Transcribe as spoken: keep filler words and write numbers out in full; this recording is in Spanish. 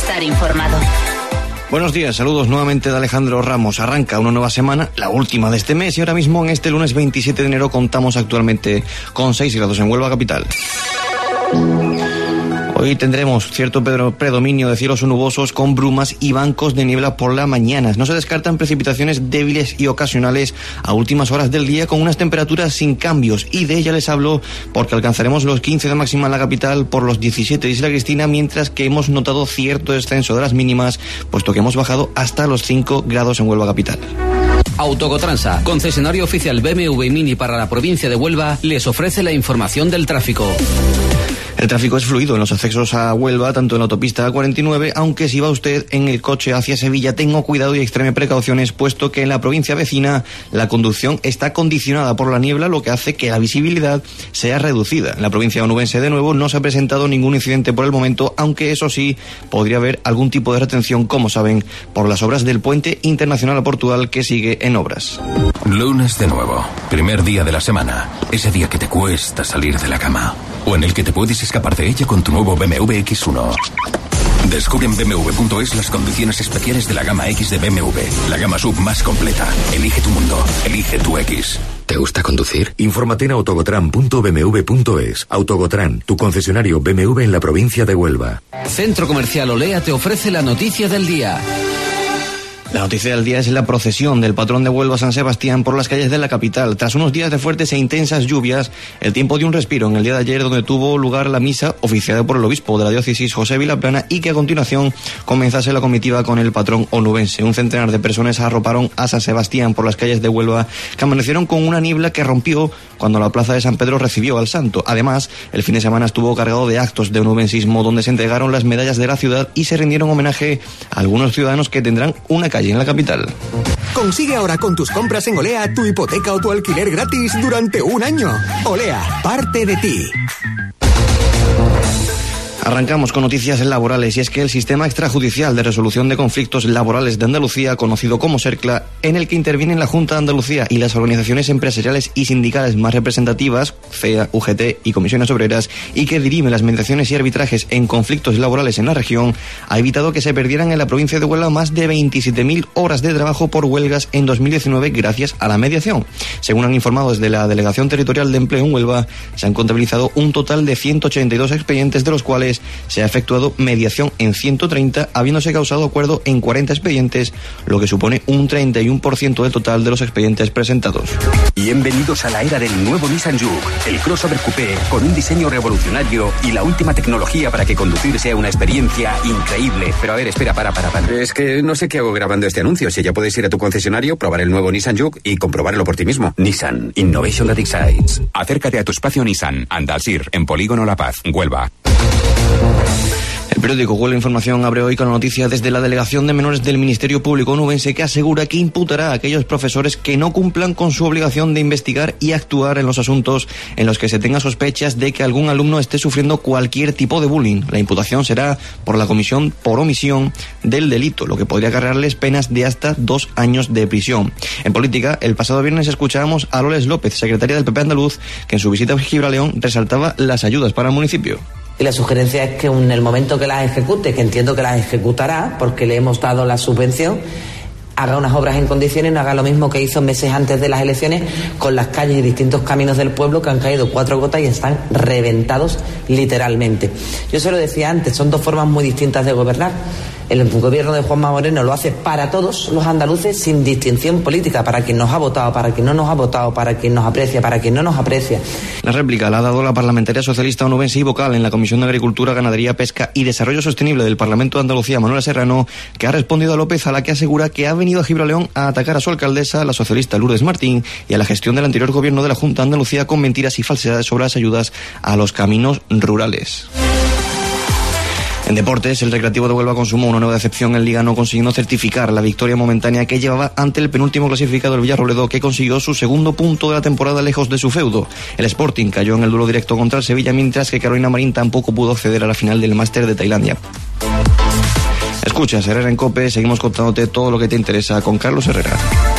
estar informado. Buenos días, saludos nuevamente de Alejandro Ramos. Arranca una nueva semana, la última de este mes, y ahora mismo en este lunes veintisiete de enero contamos actualmente con seis grados en Huelva capital. Hoy tendremos cierto predominio de cielos nubosos con brumas y bancos de niebla por la mañana. No se descartan precipitaciones débiles y ocasionales a últimas horas del día con unas temperaturas sin cambios, y de ella les hablo porque alcanzaremos los quince de máxima en la capital, por los diecisiete de Isla Cristina, mientras que hemos notado cierto descenso de las mínimas, puesto que hemos bajado hasta los cinco grados en Huelva capital. Autocotransa, concesionario oficial B M W Mini para la provincia de Huelva, les ofrece la información del tráfico. El tráfico es fluido en los accesos a Huelva, tanto en la autopista A cuarenta y nueve, aunque si va usted en el coche hacia Sevilla, tenga cuidado y extreme precauciones, puesto que en la provincia vecina la conducción está condicionada por la niebla, lo que hace que la visibilidad sea reducida. En la provincia onubense, de nuevo, no se ha presentado ningún incidente por el momento, aunque eso sí, podría haber algún tipo de retención, como saben, por las obras del puente internacional a Portugal, que sigue en obras. Lunes de nuevo, primer día de la semana, ese día que te cuesta salir de la cama, o en el que te puedes escapar de ella con tu nuevo B M W X uno. Descubre en B M W punto es las condiciones especiales de la gama X de B M W, la gama sub más completa. Elige tu mundo, elige tu X. ¿Te gusta conducir? Infórmate en autogotran punto b m w punto es. Autogotran, tu concesionario B M W en la provincia de Huelva. Centro Comercial Olea te ofrece la noticia del día. La noticia del día es la procesión del patrón de Huelva, San Sebastián, por las calles de la capital. Tras unos días de fuertes e intensas lluvias, el tiempo dio un respiro en el día de ayer, donde tuvo lugar la misa oficiada por el obispo de la diócesis, José Vilaplana, y que a continuación comenzase la comitiva con el patrón onubense. Un centenar de personas arroparon a San Sebastián por las calles de Huelva, que amanecieron con una niebla que rompió cuando la plaza de San Pedro recibió al santo. Además, el fin de semana estuvo cargado de actos de onubensismo, donde se entregaron las medallas de la ciudad y se rindieron homenaje a algunos ciudadanos que tendrán una calle en la capital. Consigue ahora con tus compras en Olea tu hipoteca o tu alquiler gratis durante un año. Olea, parte de ti. Arrancamos con noticias laborales, y es que el Sistema Extrajudicial de Resolución de Conflictos Laborales de Andalucía, conocido como SERCLA, en el que intervienen la Junta de Andalucía y las organizaciones empresariales y sindicales más representativas, C E A, U G T y comisiones obreras, y que dirime las mediaciones y arbitrajes en conflictos laborales en la región, ha evitado que se perdieran en la provincia de Huelva más de veintisiete mil horas de trabajo por huelgas en dos mil diecinueve gracias a la mediación. Según han informado desde la Delegación Territorial de Empleo en Huelva, se han contabilizado un total de ciento ochenta y dos expedientes, de los cuales se ha efectuado mediación en ciento treinta, habiéndose causado acuerdo en cuarenta expedientes, lo que supone un treinta y uno por ciento del total de los expedientes presentados. Bienvenidos a la era del nuevo Nissan Juke, el crossover coupé con un diseño revolucionario y la última tecnología para que conducir sea una experiencia increíble. Pero a ver, espera, para, para, para. Es que no sé qué hago grabando este anuncio. Si ya puedes ir a tu concesionario, probar el nuevo Nissan Juke y comprobarlo por ti mismo. Nissan, Innovation that excites. Acércate a tu espacio Nissan, Andalsir, en Polígono La Paz, Huelva. El periódico Huelva Información abre hoy con la noticia desde la Delegación de Menores del Ministerio Público onubense, que asegura que imputará a aquellos profesores que no cumplan con su obligación de investigar y actuar en los asuntos en los que se tenga sospechas de que algún alumno esté sufriendo cualquier tipo de bullying. La imputación será por la comisión por omisión del delito, lo que podría acarrearles penas de hasta dos años de prisión. En política, el pasado viernes escuchábamos a Loles López, secretaria del P P andaluz, que en su visita a Gibraleón resaltaba las ayudas para el municipio. Y la sugerencia es que en el momento que las ejecute, que entiendo que las ejecutará porque le hemos dado la subvención, haga unas obras en condiciones, no haga lo mismo que hizo meses antes de las elecciones con las calles y distintos caminos del pueblo, que han caído cuatro gotas y están reventados literalmente. Yo se lo decía antes, son dos formas muy distintas de gobernar. El gobierno de Juanma Moreno lo hace para todos los andaluces sin distinción política, para quien nos ha votado, para quien no nos ha votado, para quien nos aprecia, para quien no nos aprecia. La réplica la ha dado la parlamentaria socialista onubense y vocal en la Comisión de Agricultura, Ganadería, Pesca y Desarrollo Sostenible del Parlamento de Andalucía, Manuela Serrano, que ha respondido a López, a la que asegura que ha venido a Gibraleón a atacar a su alcaldesa, la socialista Lourdes Martín, y a la gestión del anterior gobierno de la Junta de Andalucía con mentiras y falsedades sobre las ayudas a los caminos rurales. En deportes, el Recreativo de Huelva consumó una nueva decepción en Liga, no consiguiendo certificar la victoria momentánea que llevaba ante el penúltimo clasificado, el Villarrobledo, que consiguió su segundo punto de la temporada lejos de su feudo. El Sporting cayó en el duelo directo contra el Sevilla, mientras que Carolina Marín tampoco pudo acceder a la final del Máster de Tailandia. Escuchas Herrera en COPE, seguimos contándote todo lo que te interesa con Carlos Herrera.